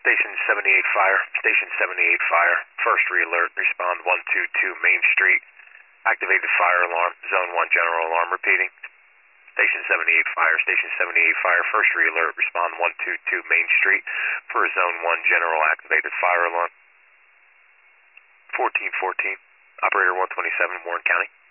Station 78 Fire. Station 78 Fire. First re-alert. Respond 122 Main Street. Activated fire alarm. Zone 1 general alarm. Repeating. Station 78 Fire. Station 78 Fire. First re-alert. Respond 122 Main Street for a Zone 1 general activated fire alarm. 1414. Operator 127, Warren County.